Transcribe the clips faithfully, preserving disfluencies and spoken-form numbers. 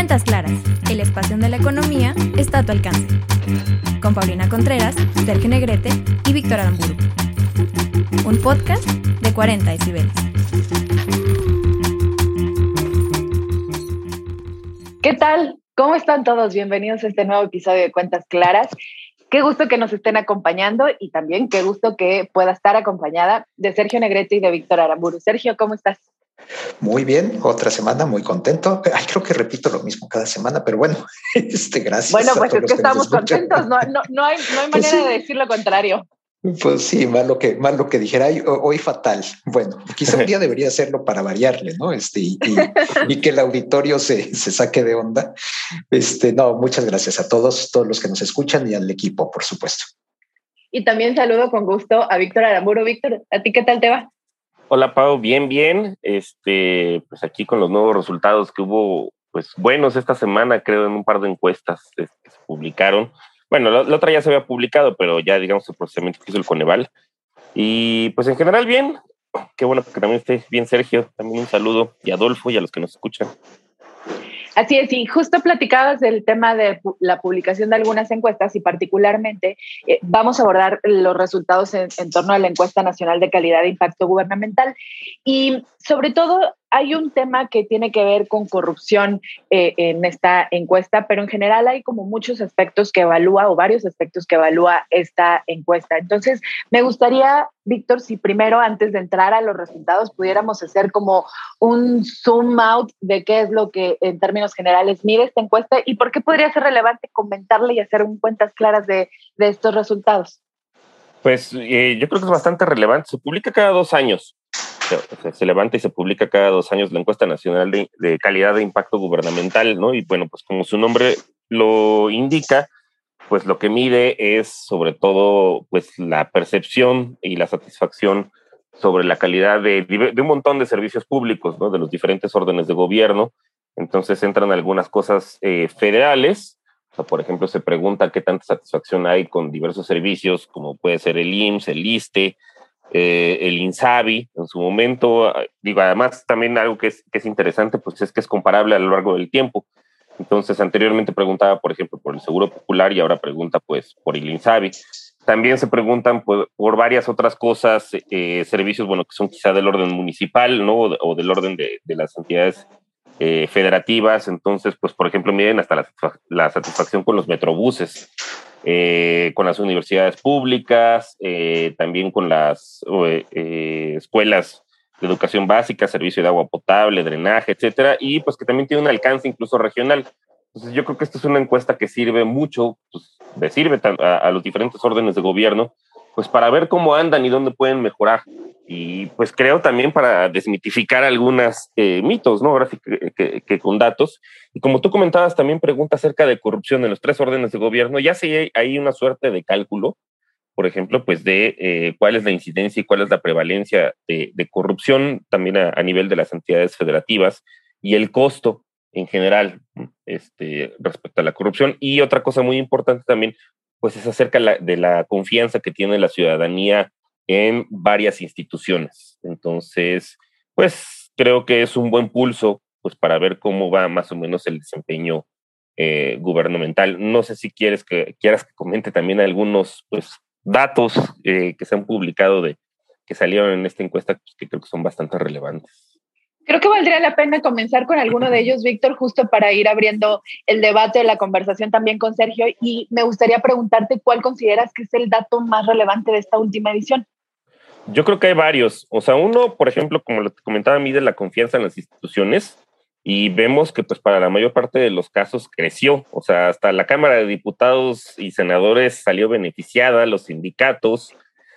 Cuentas Claras, el espacio donde la economía está a tu alcance. Con Paulina Contreras, Sergio Negrete y Víctor Aramburu. Un podcast de cuarenta decibeles. ¿Qué tal? ¿Cómo están todos? Bienvenidos a este nuevo episodio de Cuentas Claras. Qué gusto que nos estén acompañando y también qué gusto que pueda estar acompañada de Sergio Negrete y de Víctor Aramburu. Sergio, ¿cómo estás? Muy bien, otra semana, muy contento. Ay, creo que repito lo mismo cada semana, pero bueno, este, gracias. Bueno, pues a es que estamos contentos, no, no, no, hay, no hay manera pues sí. de decir lo contrario. Pues sí, más lo que, más lo que dijera, ay, hoy fatal. Bueno, quizá un día debería hacerlo para variarle, ¿no? Este, y, y, y que el auditorio se, se saque de onda. Este, no, muchas gracias a todos, todos los que nos escuchan y al equipo, por supuesto. Y también saludo con gusto a Víctor Aramburu. Víctor, ¿a ti qué tal te va? Hola, Pau, bien, bien. Este, pues aquí con los nuevos resultados que hubo, pues buenos esta semana, creo, en un par de encuestas que se publicaron. Bueno, la, la otra ya se había publicado, pero ya, digamos, el procesamiento que hizo el Coneval. Y pues en general bien. Qué bueno que también esté bien, Sergio. También un saludo, y a Adolfo y a los que nos escuchan. Así es, y justo platicabas del tema de la publicación de algunas encuestas y particularmente eh, vamos a abordar los resultados en, en torno a la encuesta nacional de calidad de impacto gubernamental y sobre todo hay un tema que tiene que ver con corrupción eh, en esta encuesta, pero en general hay como muchos aspectos que evalúa o varios aspectos que evalúa esta encuesta. Entonces, me gustaría, Víctor, si primero, antes de entrar a los resultados, pudiéramos hacer como un zoom out de qué es lo que en términos generales mide esta encuesta y por qué podría ser relevante comentarle y hacer un cuentas claras de, de estos resultados. Pues eh, yo creo que es bastante relevante. Se publica cada dos años. Se, se levanta y se publica cada dos años la encuesta nacional de, de calidad de impacto gubernamental, ¿no? Y bueno, pues como su nombre lo indica, pues lo que mide es sobre todo pues la percepción y la satisfacción sobre la calidad de, de un montón de servicios públicos, ¿no? De los diferentes órdenes de gobierno. Entonces entran algunas cosas eh, federales. O sea, por ejemplo, se pregunta qué tanta satisfacción hay con diversos servicios, como puede ser el I M S S, el ISSSTE, eh, el INSABI en su momento. Digo, además también algo que es, que es interesante, pues es que es comparable a lo largo del tiempo. Entonces, anteriormente preguntaba, por ejemplo, por el Seguro Popular y ahora pregunta, pues, por el INSABI. También se preguntan por, por varias otras cosas, eh, servicios, bueno, que son quizá del orden municipal, ¿no? O, o del orden de, de las entidades eh, federativas. Entonces, pues, por ejemplo, miden hasta la, la satisfacción con los metrobuses, eh, con las universidades públicas, eh, también con las eh, escuelas de educación básica, servicio de agua potable, drenaje, etcétera, y pues que también tiene un alcance incluso regional. Entonces yo creo que esta es una encuesta que sirve mucho, pues le sirve a, a los diferentes órdenes de gobierno, pues para ver cómo andan y dónde pueden mejorar. Y pues creo también para desmitificar algunos eh, mitos, ¿no? Ahora sí que, que, que con datos. Y como tú comentabas, también pregunta acerca de corrupción en los tres órdenes de gobierno. Ya sí hay, hay una suerte de cálculo, por ejemplo, pues de eh, cuál es la incidencia y cuál es la prevalencia de, de corrupción también a, a nivel de las entidades federativas y el costo en general este, respecto a la corrupción. Y otra cosa muy importante también, pues es acerca la, de la confianza que tiene la ciudadanía en varias instituciones. Entonces, pues creo que es un buen pulso pues para ver cómo va más o menos el desempeño eh, gubernamental. No sé si quieres que, quieras que comente también algunos pues datos eh, que se han publicado de que salieron en esta encuesta pues, que creo que son bastante relevantes. Creo que valdría la pena comenzar con alguno de ellos, Víctor, justo para ir abriendo el debate, la conversación también con Sergio, y me gustaría preguntarte cuál consideras que es el dato más relevante de esta última edición. Yo creo que hay varios. O sea, uno, por ejemplo, como lo que comentaba, mide la confianza en las instituciones y vemos que pues para la mayor parte de los casos creció. O sea, hasta la Cámara de Diputados y Senadores salió beneficiada, los sindicatos,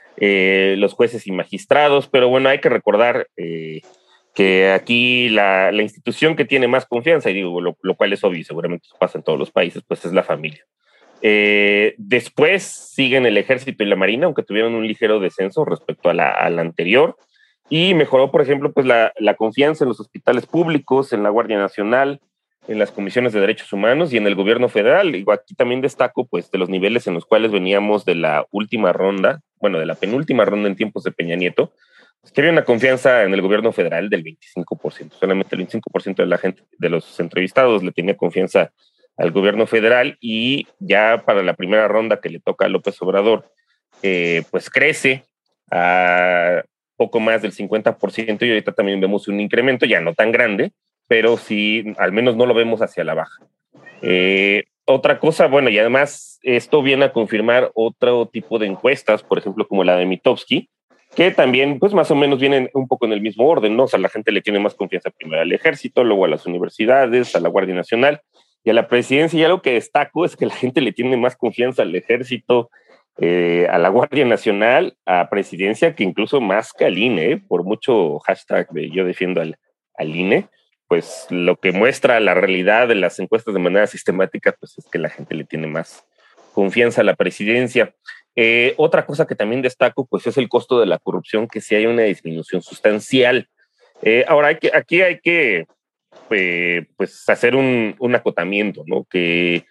eh, los jueces y magistrados, pero bueno, hay que recordar eh, que aquí la, la institución que tiene más confianza, y digo, lo, lo cual es obvio, seguramente eso pasa en todos los países, pues es la familia. Eh, después siguen el Ejército y la Marina, aunque tuvieron un ligero descenso respecto a la, a la anterior, y mejoró, por ejemplo, pues la, la confianza en los hospitales públicos, en la Guardia Nacional, en las comisiones de derechos humanos y en el gobierno federal. Digo, aquí también destaco pues de los niveles en los cuales veníamos de la última ronda, bueno, de la penúltima ronda en tiempos de Peña Nieto, que había una confianza en el gobierno federal del veinticinco por ciento. Solamente el veinticinco por ciento de la gente, de los entrevistados, le tenía confianza al gobierno federal, y ya para la primera ronda que le toca a López Obrador, eh, pues crece a poco más del cincuenta por ciento, y ahorita también vemos un incremento, ya no tan grande, pero sí, al menos no lo vemos hacia la baja. Eh, otra cosa, bueno, y además esto viene a confirmar otro tipo de encuestas, por ejemplo, como la de Mitofsky, que también, pues más o menos vienen un poco en el mismo orden, ¿no? O sea, la gente le tiene más confianza primero al ejército, luego a las universidades, a la Guardia Nacional y a la presidencia. Y algo que destaco es que la gente le tiene más confianza al ejército, eh, a la Guardia Nacional, a presidencia, que incluso más que al I N E, ¿eh? Por mucho hashtag de yo defiendo al, al I N E, pues lo que muestra la realidad de las encuestas de manera sistemática, pues es que la gente le tiene más confianza a la presidencia. Eh, otra cosa que también destaco, pues es el costo de la corrupción, que sí hay una disminución sustancial. Eh, ahora, hay que, aquí hay que eh, pues hacer un, un acotamiento, ¿no? Que,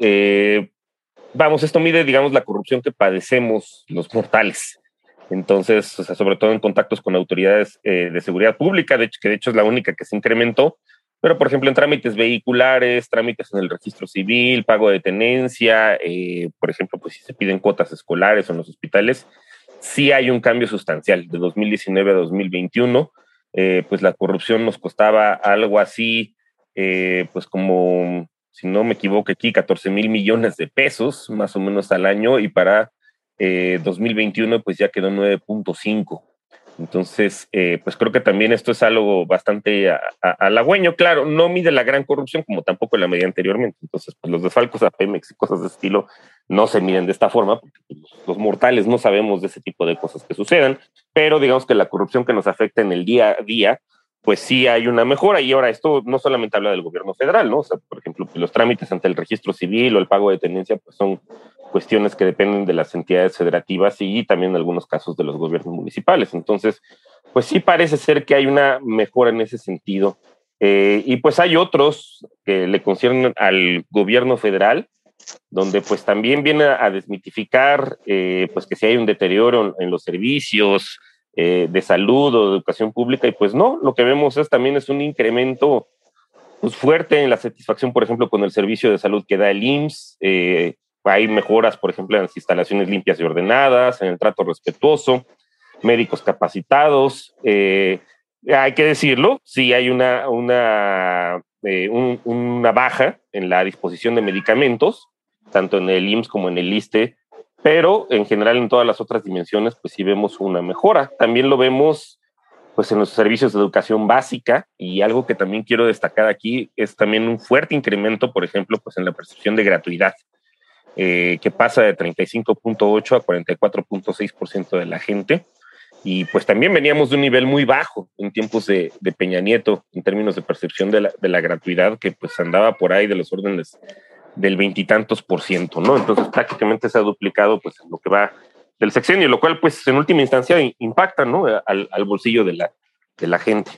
eh, vamos, esto mide, digamos, la corrupción que padecemos los mortales. Entonces, o sea, sobre todo en contactos con autoridades eh, de seguridad pública, de hecho, que de hecho es la única que se incrementó, pero por ejemplo en trámites vehiculares, trámites en el registro civil, pago de tenencia, eh, por ejemplo, pues si se piden cuotas escolares o en los hospitales, sí hay un cambio sustancial de dos mil diecinueve a dos mil veintiuno. Eh, pues la corrupción nos costaba algo así, eh, pues como, si no me equivoco aquí, catorce mil millones de pesos más o menos al año, y para eh, dos mil veintiuno pues ya quedó nueve punto cinco. Entonces, eh, pues creo que también esto es algo bastante a, a, halagüeño. Claro, no mide la gran corrupción como tampoco la medía anteriormente. Entonces, pues los desfalcos a Pemex y cosas de estilo no se miden de esta forma, porque los, los mortales no sabemos de ese tipo de cosas que sucedan, pero digamos que la corrupción que nos afecta en el día a día, pues sí hay una mejora. Y ahora esto no solamente habla del gobierno federal, ¿no? O sea, por ejemplo, los trámites ante el registro civil o el pago de tenencia, pues son cuestiones que dependen de las entidades federativas y también en algunos casos de los gobiernos municipales. Entonces, pues sí parece ser que hay una mejora en ese sentido. Eh, y pues hay otros que le conciernen al gobierno federal, donde pues también viene a desmitificar eh, pues que si hay un deterioro en, en los servicios eh, de salud o de educación pública, y pues no, lo que vemos es también es un incremento pues fuerte en la satisfacción, por ejemplo, con el servicio de salud que da el I M S S. Eh, hay mejoras, por ejemplo, en las instalaciones limpias y ordenadas, en el trato respetuoso, médicos capacitados. Eh, hay que decirlo, sí hay una, una, eh, un, una baja en la disposición de medicamentos, tanto en el I M S S como en el ISSSTE, pero en general en todas las otras dimensiones, pues sí vemos una mejora. También lo vemos pues en los servicios de educación básica, y algo que también quiero destacar aquí es también un fuerte incremento, por ejemplo, pues en la percepción de gratuidad. Eh, que pasa de treinta y cinco punto ocho a cuarenta y cuatro punto seis por ciento de la gente, y pues también veníamos de un nivel muy bajo en tiempos de, de Peña Nieto en términos de percepción de la, de la gratuidad, que pues andaba por ahí de los órdenes del veintitantos por ciento, ¿no? Entonces prácticamente se ha duplicado pues en lo que va del sexenio, lo cual pues en última instancia impacta, ¿no? al, al bolsillo de la, de la gente.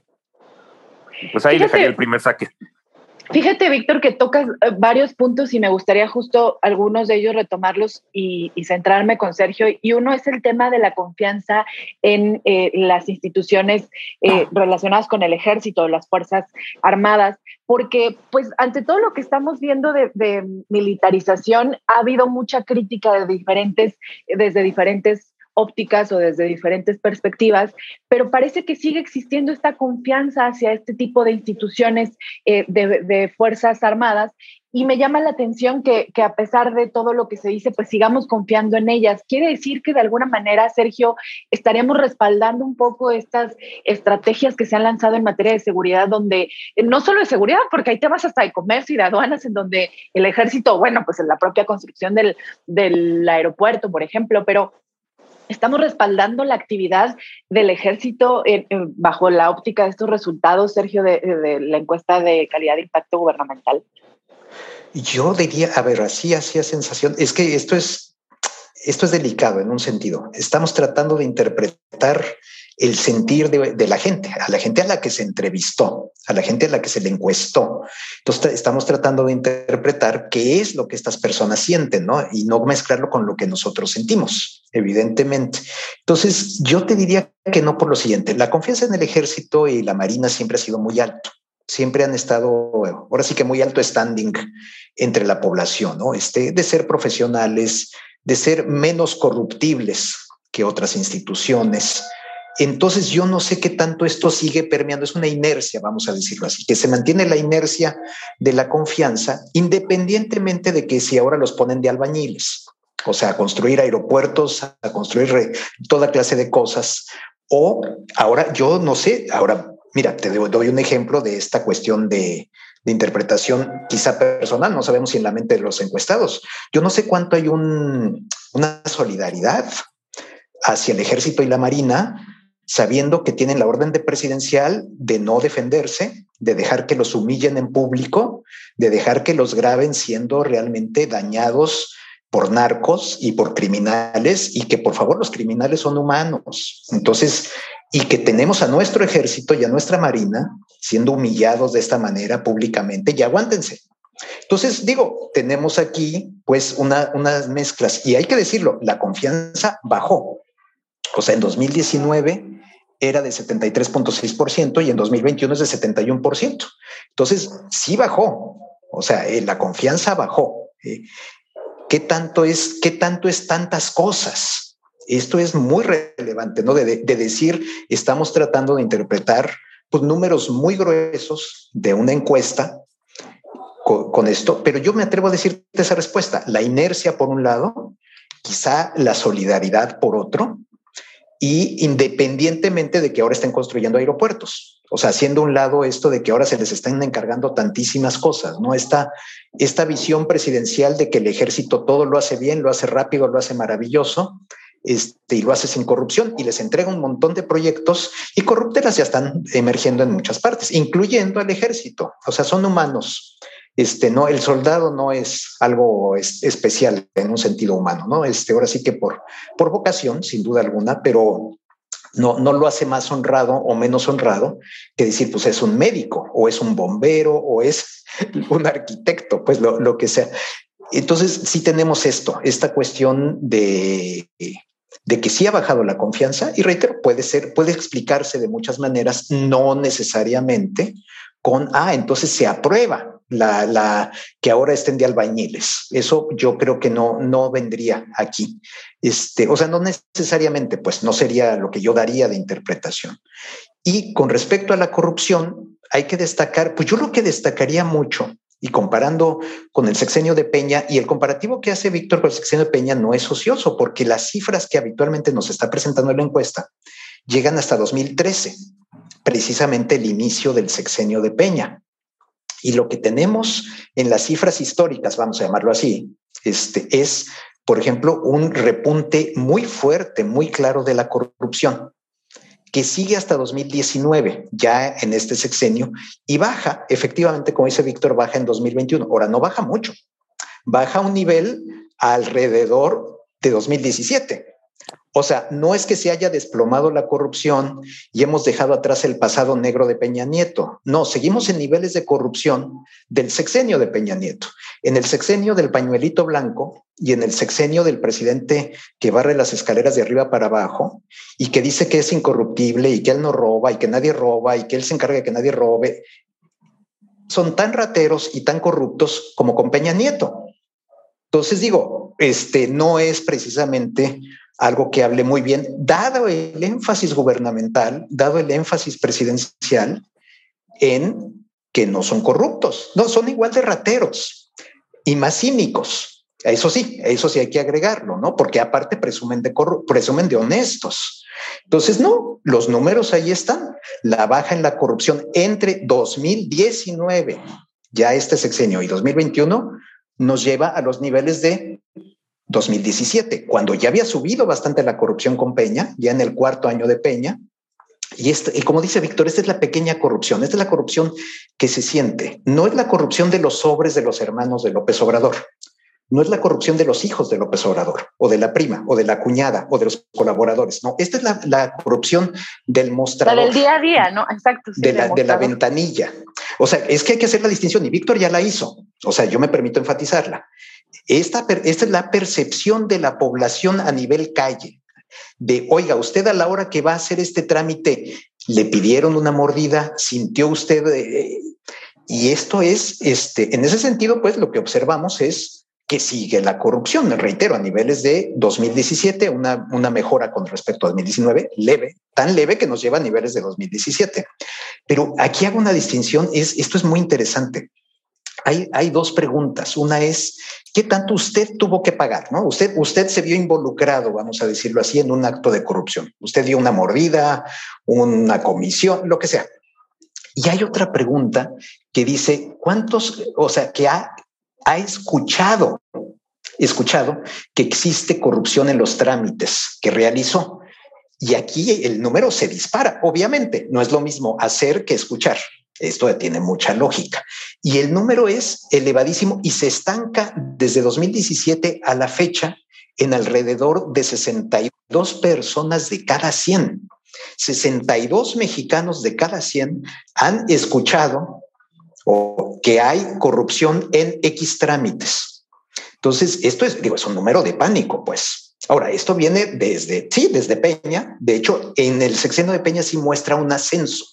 Y pues ahí dejaría el primer saque. Fíjate, Víctor, que tocas varios puntos y me gustaría justo algunos de ellos retomarlos y, y centrarme con Sergio. Y uno es el tema de la confianza en eh, las instituciones eh, relacionadas con el ejército, las Fuerzas Armadas, porque pues ante todo lo que estamos viendo de, de militarización, ha habido mucha crítica de diferentes, desde diferentes ópticas o desde diferentes perspectivas, pero parece que sigue existiendo esta confianza hacia este tipo de instituciones eh, de, de Fuerzas Armadas, y me llama la atención que, que a pesar de todo lo que se dice, pues sigamos confiando en ellas. Quiere decir que de alguna manera, Sergio, estaremos respaldando un poco estas estrategias que se han lanzado en materia de seguridad, donde no solo de seguridad, porque hay temas hasta de comercio y de aduanas, en donde el ejército, bueno, pues en la propia construcción del, del aeropuerto, por ejemplo, pero estamos respaldando la actividad del ejército en, en, bajo la óptica de estos resultados, Sergio, de, de la encuesta de calidad de impacto gubernamental. Yo diría, a ver, así hacía sensación, es que esto es, esto es delicado en un sentido. Estamos tratando de interpretar el sentir de, de la gente, a la gente a la que se entrevistó, a la gente a la que se le encuestó. Entonces estamos tratando de interpretar qué es lo que estas personas sienten, ¿no? Y no mezclarlo con lo que nosotros sentimos, evidentemente. Entonces yo te diría que no, por lo siguiente: la confianza en el ejército y la marina siempre ha sido muy alto. Siempre han estado, ahora sí que muy alto standing entre la población, ¿no? Este, de ser profesionales, de ser menos corruptibles que otras instituciones. Entonces yo no sé qué tanto esto sigue permeando, es una inercia, vamos a decirlo así, que se mantiene la inercia de la confianza, independientemente de que si ahora los ponen de albañiles, o sea, a construir aeropuertos, a construir toda clase de cosas, o ahora yo no sé, ahora mira, te doy un ejemplo de esta cuestión de, de interpretación quizá personal, no sabemos si en la mente de los encuestados. Yo no sé cuánto hay un, una solidaridad hacia el ejército y la marina, sabiendo que tienen la orden de presidencial de no defenderse, de dejar que los humillen en público, de dejar que los graben siendo realmente dañados por narcos y por criminales, y que por favor los criminales son humanos. Entonces, y que tenemos a nuestro ejército y a nuestra marina siendo humillados de esta manera públicamente, y aguántense. Entonces, digo, tenemos aquí pues una, unas mezclas, y hay que decirlo, la confianza bajó. O sea, en dos mil diecinueve era de setenta y tres punto seis por ciento y en dos mil veintiuno es de setenta y uno por ciento. Entonces, sí bajó. O sea, eh, la confianza bajó. Eh, ¿Qué tanto es, qué tanto es tantas cosas? Esto es muy relevante, ¿no? De, de, de decir, estamos tratando de interpretar pues, números muy gruesos de una encuesta con, con esto, pero yo me atrevo a decirte esa respuesta. La inercia por un lado, quizá la solidaridad por otro, y independientemente de que ahora estén construyendo aeropuertos. O sea, haciendo un lado esto de que ahora se les están encargando tantísimas cosas, ¿no? Esta, esta visión presidencial de que el ejército todo lo hace bien, lo hace rápido, lo hace maravilloso, este, y lo hace sin corrupción, y les entrega un montón de proyectos, y corruptelas ya están emergiendo en muchas partes, incluyendo al ejército. O sea, son humanos. Este, no, el soldado no es algo es, especial en un sentido humano, ¿no? Este, ahora sí que por, por vocación, sin duda alguna, pero no, no lo hace más honrado o menos honrado que decir, pues es un médico, o es un bombero, o es un arquitecto, pues lo, lo que sea. Entonces, sí tenemos esto, esta cuestión de, de que sí ha bajado la confianza, y reitero, puede ser, puede explicarse de muchas maneras, no necesariamente con, ah, entonces se aprueba La, la, que ahora estén de albañiles. Eso yo creo que no, no vendría aquí. Este, o sea, no necesariamente, pues no sería lo que yo daría de interpretación. Y con respecto a la corrupción, hay que destacar, pues yo lo que destacaría mucho, y comparando con el sexenio de Peña, y el comparativo que hace Víctor con el sexenio de Peña no es ocioso, porque las cifras que habitualmente nos está presentando en la encuesta llegan hasta dos mil trece, precisamente el inicio del sexenio de Peña. Y lo que tenemos en las cifras históricas, vamos a llamarlo así, este, es, por ejemplo, un repunte muy fuerte, muy claro de la corrupción, que sigue hasta dos mil diecinueve, ya en este sexenio, y baja, efectivamente, como dice Víctor, baja en dos mil veintiuno. Ahora, no baja mucho, baja a un nivel alrededor de dos mil diecisiete. O sea, no es que se haya desplomado la corrupción y hemos dejado atrás el pasado negro de Peña Nieto. No, seguimos en niveles de corrupción del sexenio de Peña Nieto, en el sexenio del pañuelito blanco y en el sexenio del presidente que barre las escaleras de arriba para abajo y que dice que es incorruptible y que él no roba y que nadie roba y que él se encarga de que nadie robe. Son tan rateros y tan corruptos como con Peña Nieto. Entonces digo, este no es precisamente algo que hable muy bien, dado el énfasis gubernamental, dado el énfasis presidencial en que no son corruptos, no, son igual de rateros y más cínicos. Eso sí, eso sí hay que agregarlo, ¿no? Porque aparte presumen de, corru- presumen de honestos. Entonces, no, los números ahí están. La baja en la corrupción entre dos mil diecinueve, ya este sexenio, y dos mil veintiuno, nos lleva a los niveles de dos mil diecisiete, cuando ya había subido bastante la corrupción con Peña, ya en el cuarto año de Peña. Y, este, y como dice Víctor, esta es la pequeña corrupción, esta es la corrupción que se siente. No es la corrupción de los sobres de los hermanos de López Obrador. no es la corrupción de los hijos de López Obrador, o de la prima, o de la cuñada, o de los colaboradores. No, esta es la, la corrupción del mostrador. La del día a día, ¿no? Exacto. Sí, de, la, de la ventanilla. O sea, es que hay que hacer la distinción, y Víctor ya la hizo. O sea, yo me permito enfatizarla. Esta, esta es la percepción de la población a nivel calle. De, oiga, usted a la hora que va a hacer este trámite, le pidieron una mordida, sintió usted... Eh, y esto es, este, en ese sentido, pues lo que observamos es que sigue la corrupción, me reitero, a niveles de dos mil diecisiete, una, una mejora con respecto a dos mil diecinueve, leve, tan leve que nos lleva a niveles de dos mil diecisiete. Pero aquí hago una distinción, es, esto es muy interesante. Hay, hay dos preguntas. Una es, ¿qué tanto usted tuvo que pagar? ¿No? Usted, usted se vio involucrado, vamos a decirlo así, en un acto de corrupción. Usted dio una mordida, una comisión, lo que sea. Y hay otra pregunta que dice, ¿cuántos, o sea, que ha, ha escuchado, escuchado que existe corrupción en los trámites que realizó? Y aquí el número se dispara. Obviamente, no es lo mismo hacer que escuchar. Esto tiene mucha lógica. Y el número es elevadísimo y se estanca desde dos mil diecisiete a la fecha en alrededor de sesenta y dos personas de cada cien. sesenta y dos mexicanos de cada cien han escuchado o que hay corrupción en X trámites. Entonces, esto es, digo, es un número de pánico, pues. Ahora, esto viene desde, sí, desde Peña. De hecho, en el sexenio de Peña sí muestra un ascenso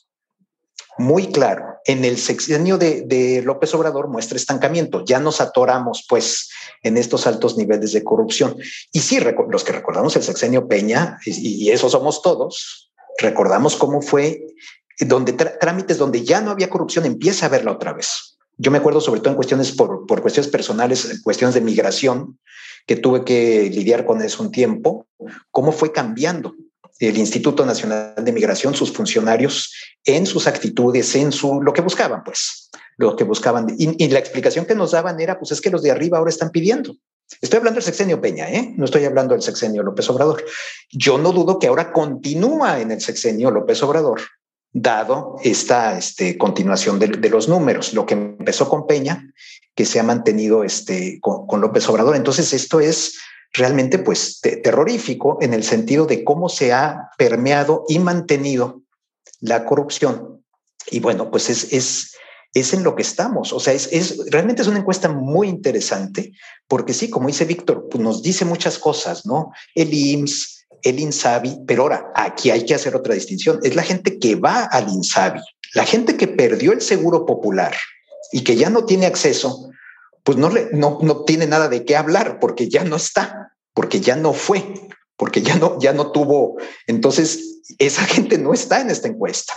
muy claro. En el sexenio de, de López Obrador muestra estancamiento. Ya nos atoramos, pues, en estos altos niveles de corrupción. Y sí, los que recordamos el sexenio Peña, y, y eso somos todos, recordamos cómo fue, donde trámites donde ya no había corrupción, empieza a haberla otra vez. Yo me acuerdo sobre todo en cuestiones por, por cuestiones personales, en cuestiones de migración, que tuve que lidiar con eso un tiempo, cómo fue cambiando el Instituto Nacional de Migración, sus funcionarios, en sus actitudes, en su lo que buscaban, pues, lo que buscaban. Y, y la explicación que nos daban era, pues es que los de arriba ahora están pidiendo. Estoy hablando del sexenio Peña, ¿eh? No estoy hablando del sexenio López Obrador. Yo no dudo que ahora continúa en el sexenio López Obrador, dado esta este, continuación de, de los números, lo que empezó con Peña, que se ha mantenido este, con, con López Obrador. Entonces, esto es realmente pues te, terrorífico en el sentido de cómo se ha permeado y mantenido la corrupción. Y bueno, pues es, es, es en lo que estamos. O sea, es, es realmente es una encuesta muy interesante porque sí, como dice Víctor, pues nos dice muchas cosas, ¿no? El I M S S, el INSABI, pero ahora aquí hay que hacer otra distinción. Es la gente que va al INSABI, la gente que perdió el seguro popular y que ya no tiene acceso, pues no, le, no, no tiene nada de qué hablar porque ya no está, porque ya no fue, porque ya no, ya no tuvo. Entonces, esa gente no está en esta encuesta.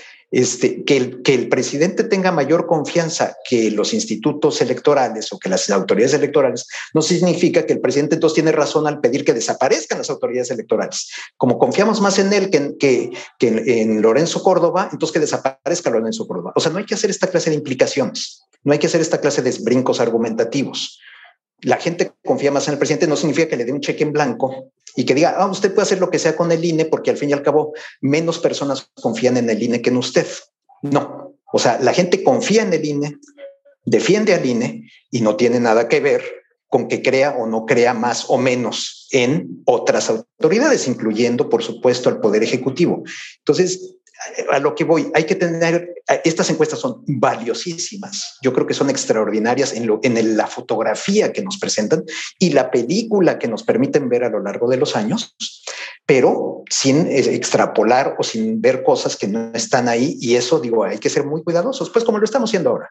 Este, que, el, que el presidente tenga mayor confianza que los institutos electorales o que las autoridades electorales no significa que el presidente entonces tiene razón al pedir que desaparezcan las autoridades electorales. Como confiamos más en él que, que, que en, en Lorenzo Córdoba, entonces que desaparezca Lorenzo Córdoba. O sea, no hay que hacer esta clase de implicaciones, no hay que hacer esta clase de brincos argumentativos. La gente confía más en el presidente no significa que le dé un cheque en blanco y que diga, ah, usted puede hacer lo que sea con el I N E porque al fin y al cabo menos personas confían en el I N E que en usted. No, o sea, la gente confía en el I N E, defiende al I N E y no tiene nada que ver con que crea o no crea más o menos en otras autoridades, incluyendo, por supuesto, al Poder Ejecutivo. Entonces, a lo que voy, hay que tener, estas encuestas son valiosísimas, yo creo que son extraordinarias en, lo, en la fotografía que nos presentan y la película que nos permiten ver a lo largo de los años, pero sin extrapolar o sin ver cosas que no están ahí, y eso, digo, hay que ser muy cuidadosos, pues como lo estamos haciendo ahora.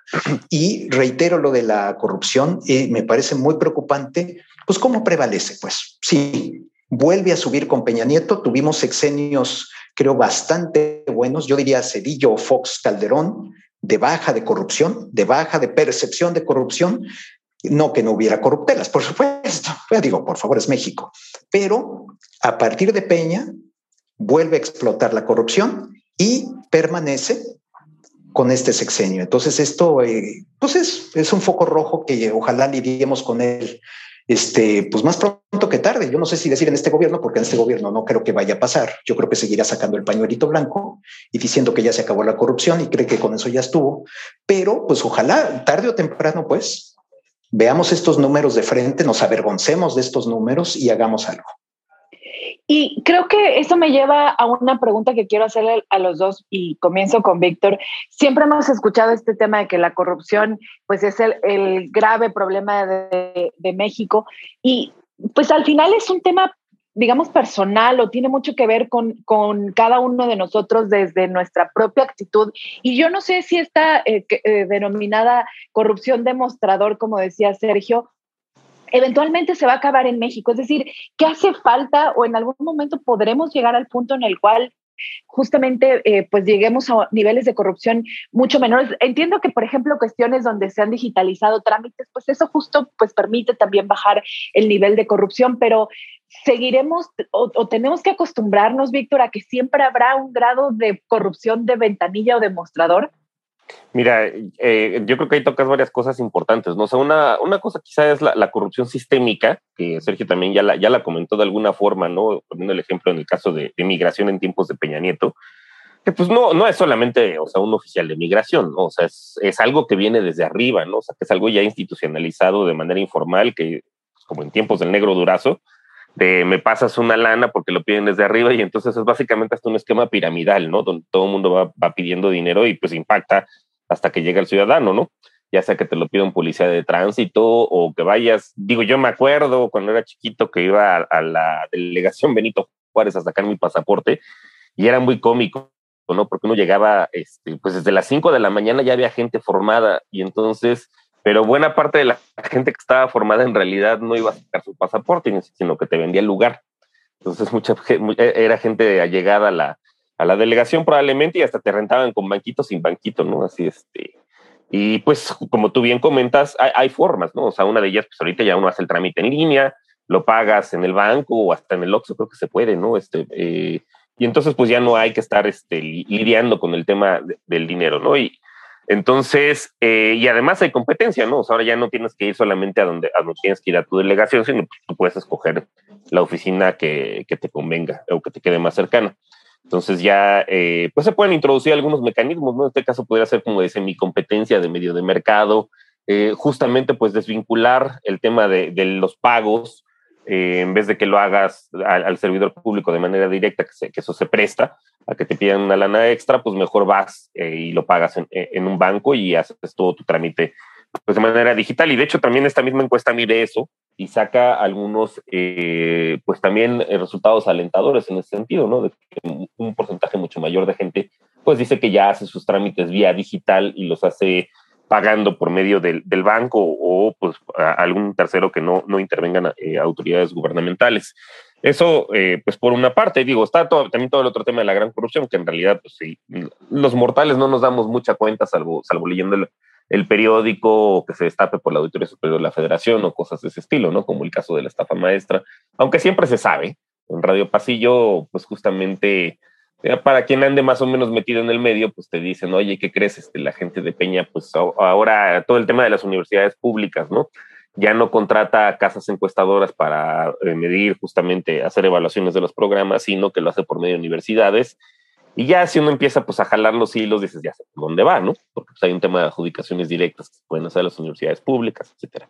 Y reitero lo de la corrupción, eh, me parece muy preocupante, pues cómo prevalece, pues sí, vuelve a subir con Peña Nieto, tuvimos sexenios creo bastante buenos, yo diría Cedillo, Fox, Calderón, de baja de corrupción, de baja de percepción de corrupción, no que no hubiera corruptelas, por supuesto, pues digo, por favor, es México, pero a partir de Peña vuelve a explotar la corrupción y permanece con este sexenio. Entonces esto eh, pues es, es un foco rojo que ojalá lidiemos con él Este, pues más pronto que tarde. Yo no sé si decir en este gobierno, porque en este gobierno no creo que vaya a pasar. Yo creo que seguirá sacando el pañuelito blanco y diciendo que ya se acabó la corrupción y cree que con eso ya estuvo. Pero pues ojalá tarde o temprano pues veamos estos números de frente, nos avergoncemos de estos números y hagamos algo. Y creo que eso me lleva a una pregunta que quiero hacerle a los dos y comienzo con Víctor. Siempre hemos escuchado este tema de que la corrupción pues es el, el grave problema de, de México y pues al final es un tema, digamos, personal o tiene mucho que ver con, con cada uno de nosotros desde nuestra propia actitud. Y yo no sé si esta eh, que, eh, denominada corrupción demostrador, como decía Sergio, eventualmente se va a acabar en México. Es decir, ¿qué hace falta o en algún momento podremos llegar al punto en el cual justamente eh, pues lleguemos a niveles de corrupción mucho menores? Entiendo que, por ejemplo, cuestiones donde se han digitalizado trámites, pues eso justo pues permite también bajar el nivel de corrupción, pero seguiremos o, o tenemos que acostumbrarnos, Víctor, a que siempre habrá un grado de corrupción de ventanilla o de mostrador. Mira, eh, yo creo que ahí tocas varias cosas importantes, ¿no? O sea, una, una cosa quizá es la, la corrupción sistémica, que Sergio también ya la, ya la comentó de alguna forma, ¿no? Poniendo el ejemplo en el caso de, de migración en tiempos de Peña Nieto, que pues no, no es solamente, o sea, un oficial de migración, ¿no? O sea, es, es algo que viene desde arriba, ¿no? O sea, que es algo ya institucionalizado de manera informal, que pues, como en tiempos del negro Durazo, de me pasas una lana porque lo piden desde arriba y entonces es básicamente hasta un esquema piramidal, ¿no? Donde todo el mundo va, va pidiendo dinero y pues impacta hasta que llega el ciudadano, ¿no? Ya sea que te lo pida un policía de tránsito o que vayas, digo, yo me acuerdo cuando era chiquito que iba a, a la delegación Benito Juárez a sacar mi pasaporte y era muy cómico, ¿no? Porque uno llegaba, este, pues desde las cinco de la mañana ya había gente formada y entonces... Pero buena parte de la gente que estaba formada en realidad no iba a sacar su pasaporte, sino que te vendía el lugar. Entonces mucha era gente allegada a la, a la delegación probablemente y hasta te rentaban con banquito sin banquito, ¿no? Así este. Y pues como tú bien comentas, hay, hay formas, ¿no? O sea, una de ellas, pues ahorita ya uno hace el trámite en línea, lo pagas en el banco o hasta en el Oxxo, creo que se puede, ¿no? Este, eh, y entonces pues ya no hay que estar este, lidiando con el tema de, del dinero, ¿no? Y entonces, eh, y además hay competencia, ¿no? O sea, ahora ya no tienes que ir solamente a donde, a donde tienes que ir a tu delegación, sino que tú puedes escoger la oficina que, que te convenga o que te quede más cercana. Entonces ya, eh, pues se pueden introducir algunos mecanismos, ¿no? En este caso podría ser como de semicompetencia de medio de mercado, eh, justamente pues desvincular el tema de, de los pagos, eh, en vez de que lo hagas al, al servidor público de manera directa, que, se, que eso se presta a que te pidan una lana extra, pues mejor vas eh, y lo pagas en, en un banco y haces todo tu trámite pues de manera digital. Y de hecho también esta misma encuesta mide eso y saca algunos eh, pues también resultados alentadores en ese sentido, ¿no? De que un porcentaje mucho mayor de gente pues dice que ya hace sus trámites vía digital y los hace pagando por medio del, del banco o pues a algún tercero que no, no intervengan eh, autoridades gubernamentales. Eso, eh, pues por una parte, digo, está todo, también todo el otro tema de la gran corrupción, que en realidad, pues sí, los mortales no nos damos mucha cuenta, salvo, salvo leyendo el, el periódico o que se destape por la Auditoría Superior de la Federación o cosas de ese estilo, ¿no? Como el caso de la estafa maestra, aunque siempre se sabe. En Radio Pasillo, pues justamente, para quien ande más o menos metido en el medio, pues te dicen, oye, ¿qué crees? Este, la gente de Peña, pues ahora todo el tema de las universidades públicas, ¿no? Ya no contrata casas encuestadoras para eh, medir justamente, hacer evaluaciones de los programas, sino que lo hace por medio de universidades. Y ya si uno empieza pues a jalar los hilos, dices, ya sé por dónde va, ¿no? Porque pues, hay un tema de adjudicaciones directas que se pueden hacer a las universidades públicas, etcétera.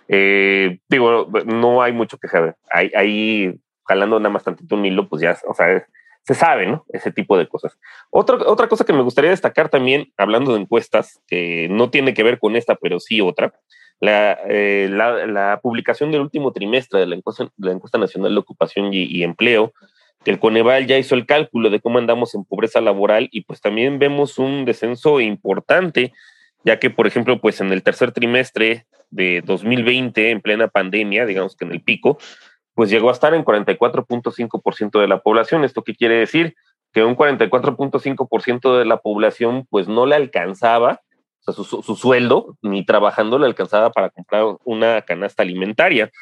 Eh, digo, no hay mucho que saber. Ahí, ahí, jalando nada más tantito un hilo, pues ya, o sea, se sabe, ¿no? Ese tipo de cosas. Otra, otra cosa que me gustaría destacar también, hablando de encuestas, que no tiene que ver con esta, pero sí otra, La, eh, la, la publicación del último trimestre de la encuesta, de la encuesta nacional de ocupación y, y empleo, que el Coneval ya hizo el cálculo de cómo andamos en pobreza laboral y pues también vemos un descenso importante, ya que por ejemplo pues en el tercer trimestre de dos mil veinte, en plena pandemia, digamos que en el pico, pues llegó a estar en cuarenta y cuatro punto cinco por ciento de la población. ¿Esto qué quiere decir? Que un cuarenta y cuatro punto cinco por ciento de la población pues no le alcanzaba, o sea, su, su, su sueldo, ni trabajando le alcanzaba para comprar una canasta alimentaria.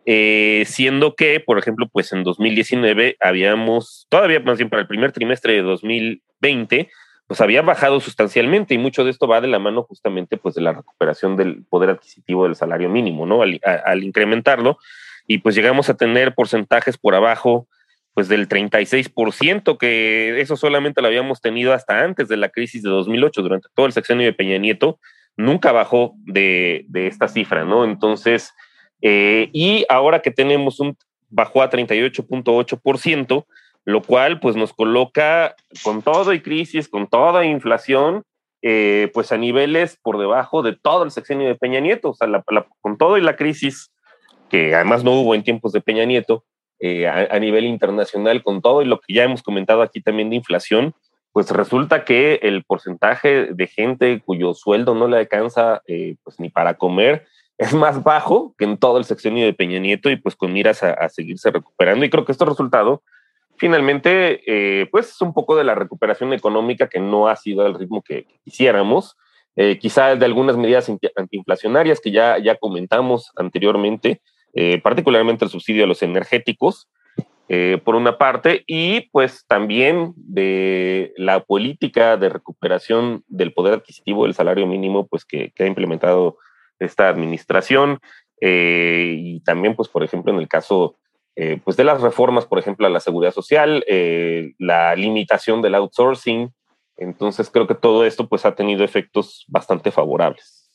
Eh, siendo que, por ejemplo, pues en dos mil diecinueve habíamos, todavía más bien para el primer trimestre de dos mil veinte, pues había bajado sustancialmente y mucho de esto va de la mano justamente pues de la recuperación del poder adquisitivo del salario mínimo, ¿no? Al, a, al incrementarlo y pues llegamos a tener porcentajes por abajo pues del treinta y seis por ciento, que eso solamente lo habíamos tenido hasta antes de la crisis de dos mil ocho, durante todo el sexenio de Peña Nieto, nunca bajó de, de esta cifra, ¿no? Entonces, eh, y ahora que tenemos un, bajó a treinta y ocho punto ocho por ciento, lo cual pues nos coloca con todo y crisis, con toda inflación, eh, pues a niveles por debajo de todo el sexenio de Peña Nieto, o sea, la, la, con todo y la crisis, que además no hubo en tiempos de Peña Nieto, eh, a, a nivel internacional, con todo y lo que ya hemos comentado aquí también de inflación, pues resulta que el porcentaje de gente cuyo sueldo no le alcanza eh, pues ni para comer es más bajo que en todo el sexenio de Peña Nieto, y pues con miras a, a seguirse recuperando. Y creo que esto resultado finalmente eh, pues es un poco de la recuperación económica que no ha sido al ritmo que, que quisiéramos, eh, quizás de algunas medidas antiinflacionarias que ya, ya comentamos anteriormente, eh, particularmente el subsidio a los energéticos, Eh, por una parte, y pues también de la política de recuperación del poder adquisitivo del salario mínimo, pues que, que ha implementado esta administración, eh, y también pues por ejemplo en el caso eh, pues de las reformas, por ejemplo a la seguridad social, eh, la limitación del outsourcing. Entonces creo que todo esto pues ha tenido efectos bastante favorables.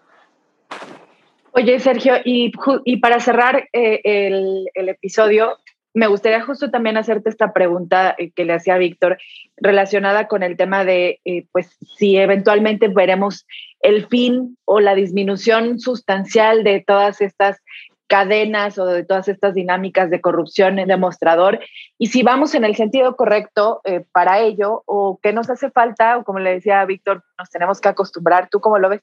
Oye, Sergio, y, y para cerrar eh, el, el episodio, me gustaría justo también hacerte esta pregunta que le hacía a Víctor, relacionada con el tema de, eh, pues, si eventualmente veremos el fin o la disminución sustancial de todas estas cadenas o de todas estas dinámicas de corrupción en demostrador, y si vamos en el sentido correcto eh, para ello, o qué nos hace falta, o como le decía a Víctor, nos tenemos que acostumbrar. ¿Tú cómo lo ves?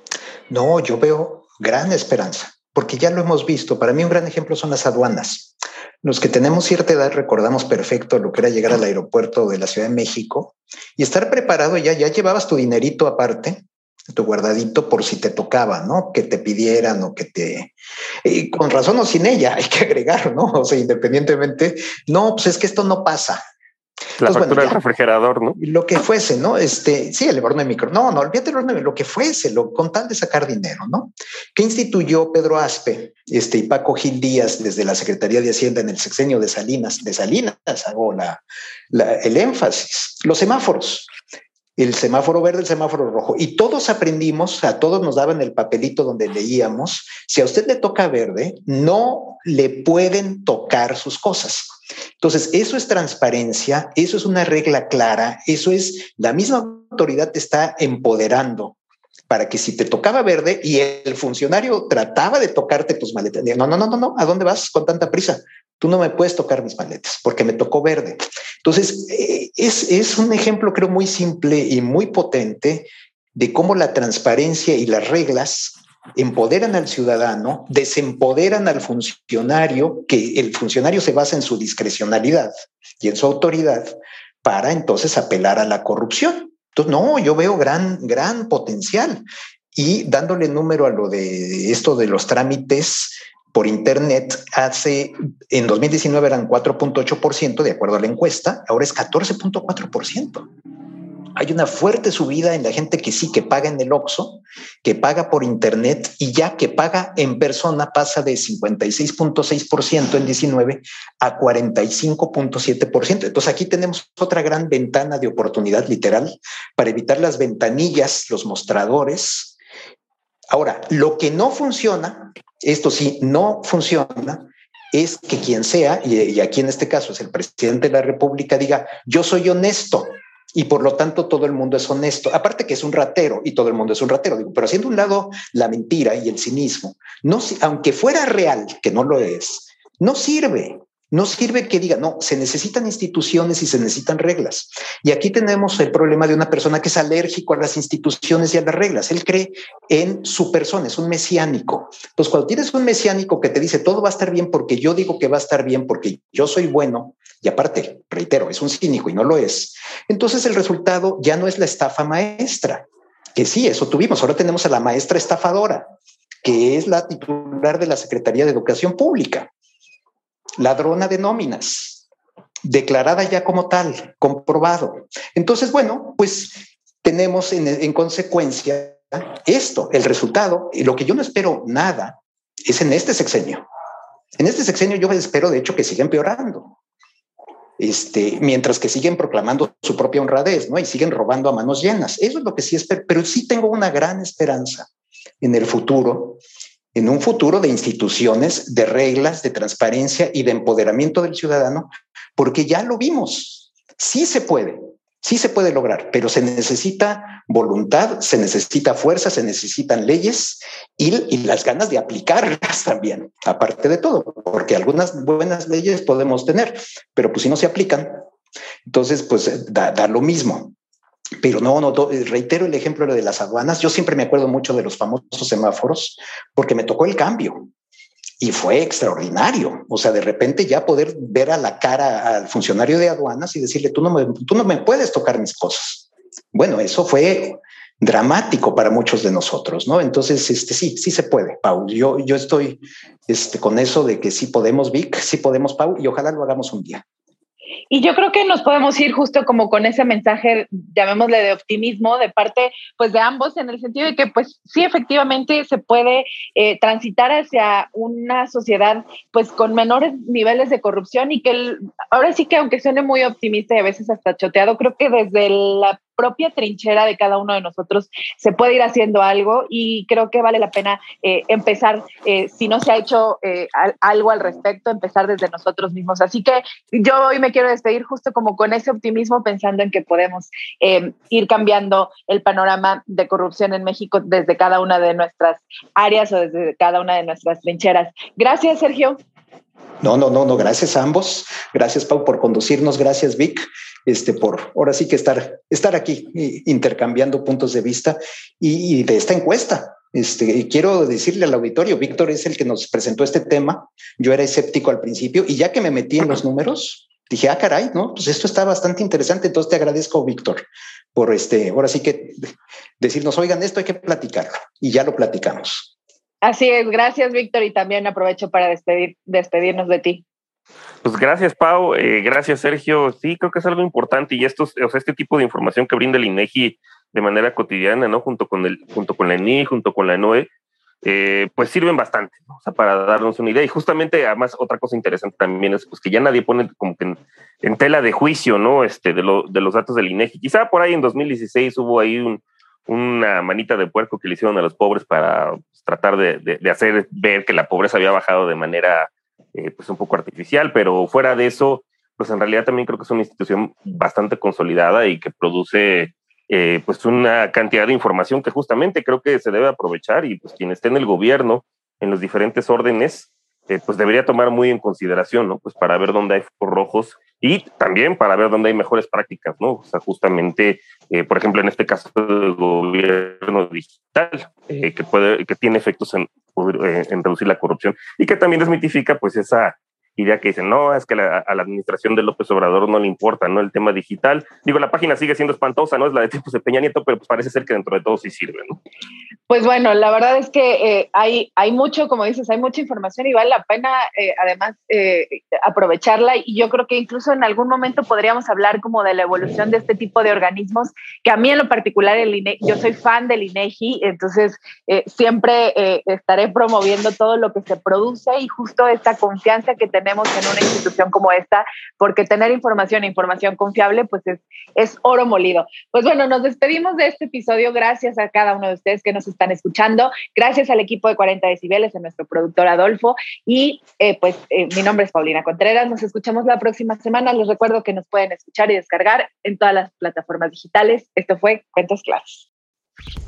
No, yo veo gran esperanza, porque ya lo hemos visto. Para mí un gran ejemplo son las aduanas. Los que tenemos cierta edad recordamos perfecto lo que era llegar al aeropuerto de la Ciudad de México y estar preparado. Ya, ya llevabas tu dinerito aparte, tu guardadito por si te tocaba, ¿no? Que te pidieran o que te... Eh, con razón o sin ella, hay que agregar, ¿no? O sea, independientemente, no, pues es que esto no pasa. La pues factura bueno, del refrigerador, ¿no? Lo que fuese, ¿no? Este, sí, el horno de micro. No, no, olvídate el horno de lo que fuese, lo, con tal de sacar dinero, ¿no? ¿Qué instituyó Pedro Aspe este, y Paco Gil Díaz desde la Secretaría de Hacienda en el sexenio de Salinas? De Salinas hago la, la, el énfasis. Los semáforos. El semáforo verde, el semáforo rojo. Y todos aprendimos, a todos nos daban el papelito donde leíamos, si a usted le toca verde, no le pueden tocar sus cosas. Entonces, eso es transparencia, eso es una regla clara, eso es, la misma autoridad te está empoderando para que si te tocaba verde y el funcionario trataba de tocarte tus maletas, no, no, no, no, no, ¿a dónde vas con tanta prisa? Tú no me puedes tocar mis maletas porque me tocó verde. Entonces, eh, es, es un ejemplo creo muy simple y muy potente de cómo la transparencia y las reglas empoderan al ciudadano, desempoderan al funcionario, que el funcionario se basa en su discrecionalidad y en su autoridad para entonces apelar a la corrupción. Entonces, no, yo veo gran, gran potencial. Y dándole número a lo de esto de los trámites por internet, hace en dos mil diecinueve eran cuatro punto ocho por ciento de acuerdo a la encuesta, ahora es catorce punto cuatro por ciento. Hay una fuerte subida en la gente que sí, que paga en el Oxxo, que paga por internet, y ya que paga en persona pasa de cincuenta y seis punto seis por ciento en diecinueve a cuarenta y cinco punto siete por ciento. Entonces aquí tenemos otra gran ventana de oportunidad literal para evitar las ventanillas, los mostradores. Ahora, lo que no funciona, esto sí, no funciona, es que quien sea, y, y aquí en este caso es el presidente de la República, diga, yo soy honesto, y por lo tanto todo el mundo es honesto. Aparte que es un ratero y todo el mundo es un ratero, digo, pero haciendo un lado la mentira y el cinismo, no, aunque fuera real, que no lo es, no sirve. No sirve que diga, no, se necesitan instituciones y se necesitan reglas. Y aquí tenemos el problema de una persona que es alérgico a las instituciones y a las reglas. Él cree en su persona, es un mesiánico. Entonces, cuando tienes un mesiánico que te dice todo va a estar bien porque yo digo que va a estar bien porque yo soy bueno, y aparte, reitero, es un cínico y no lo es, entonces el resultado ya no es la estafa maestra, que sí, eso tuvimos. Ahora tenemos a la maestra estafadora, que es la titular de la Secretaría de Educación Pública. Ladrona de nóminas, declarada ya como tal, comprobado. Entonces, bueno, pues tenemos en, en consecuencia esto, el resultado, y lo que yo no espero nada es en este sexenio. En este sexenio yo espero, de hecho, que siga empeorando. Este, mientras que siguen proclamando su propia honradez, ¿no? Y siguen robando a manos llenas. Eso es lo que sí espero, pero sí tengo una gran esperanza en el futuro, en un futuro de instituciones, de reglas, de transparencia y de empoderamiento del ciudadano, porque ya lo vimos. Sí se puede, sí se puede lograr, pero se necesita voluntad, se necesita fuerza, se necesitan leyes y, y las ganas de aplicarlas también, aparte de todo, porque algunas buenas leyes podemos tener, pero pues si no se aplican, entonces pues da, da lo mismo. Pero no, no, reitero el ejemplo de las aduanas. Yo siempre me acuerdo mucho de los famosos semáforos porque me tocó el cambio y fue extraordinario. O sea, de repente ya poder ver a la cara al funcionario de aduanas y decirle, tú no me, tú no me puedes tocar mis cosas. Bueno, eso fue dramático para muchos de nosotros, ¿no? Entonces, este, sí, sí se puede, Pau. Yo, yo estoy este, con eso de que sí podemos, Vic, sí podemos, Pau, y ojalá lo hagamos un día. Y yo creo que nos podemos ir justo como con ese mensaje, llamémosle de optimismo, de parte pues de ambos, en el sentido de que pues sí, efectivamente se puede eh, transitar hacia una sociedad pues con menores niveles de corrupción y que el, ahora sí que aunque suene muy optimista y a veces hasta choteado, creo que desde la propia trinchera de cada uno de nosotros se puede ir haciendo algo y creo que vale la pena eh, empezar, eh, si no se ha hecho eh, algo al respecto, empezar desde nosotros mismos. Así que yo hoy me quiero despedir justo como con ese optimismo, pensando en que podemos eh, ir cambiando el panorama de corrupción en México desde cada una de nuestras áreas o desde cada una de nuestras trincheras. Gracias, Sergio. No, no, no, no, gracias a ambos. Gracias, Pau, por conducirnos. Gracias, Vic, este, por ahora sí que estar, estar aquí intercambiando puntos de vista y, y de esta encuesta. Este, quiero decirle al auditorio, Víctor es el que nos presentó este tema. Yo era escéptico al principio y ya que me metí en los números, dije, ah, caray, no, pues esto está bastante interesante. Entonces te agradezco, Víctor, por este, ahora sí que decirnos, oigan, esto hay que platicarlo y ya lo platicamos. Así es, gracias, Víctor, y también aprovecho para despedir, despedirnos de ti. Pues gracias, Pau, eh, gracias, Sergio. Sí, creo que es algo importante y estos, o sea, este tipo de información que brinda el INEGI de manera cotidiana, ¿no? Junto con el, junto con la E N I, junto con la N O E, eh, pues sirven bastante, ¿no? O sea, para darnos una idea. Y justamente, además, otra cosa interesante también es pues que ya nadie pone como que en, en tela de juicio, ¿no? Este, de, lo, de los datos del INEGI. Quizá por ahí en dos mil dieciséis hubo ahí un, una manita de puerco que le hicieron a los pobres para pues, tratar de, de, de hacer ver que la pobreza había bajado de manera eh, pues un poco artificial, pero fuera de eso, pues en realidad también creo que es una institución bastante consolidada y que produce eh, pues una cantidad de información que justamente creo que se debe aprovechar y pues quien esté en el gobierno, en los diferentes órdenes, eh, pues debería tomar muy en consideración, ¿no? Pues para ver dónde hay focos rojos y también para ver dónde hay mejores prácticas, ¿no? O sea, justamente, eh, por ejemplo, en este caso del gobierno digital, eh, que puede, que tiene efectos en, en reducir la corrupción y que también desmitifica, pues, esa idea que dicen, no, es que la, a la administración de López Obrador no le importa, ¿no? El tema digital. Digo, la página sigue siendo espantosa, ¿no? Es la de tiempos de Peña Nieto, pero pues parece ser que dentro de todo sí sirve, ¿no? Pues bueno, la verdad es que eh, hay, hay mucho, como dices, hay mucha información y vale la pena eh, además eh, aprovecharla y yo creo que incluso en algún momento podríamos hablar como de la evolución de este tipo de organismos, que a mí en lo particular el INEGI, yo soy fan del INEGI, entonces eh, siempre eh, estaré promoviendo todo lo que se produce y justo esta confianza que tenemos en una institución como esta, porque tener información e información confiable pues es, es oro molido. Pues bueno, nos despedimos de este episodio, gracias a cada uno de ustedes que nos están escuchando, gracias al equipo de cuarenta decibeles, a nuestro productor Adolfo y eh, pues eh, mi nombre es Paulina Contreras, nos escuchamos la próxima semana, les recuerdo que nos pueden escuchar y descargar en todas las plataformas digitales. Esto fue Cuentos Claros.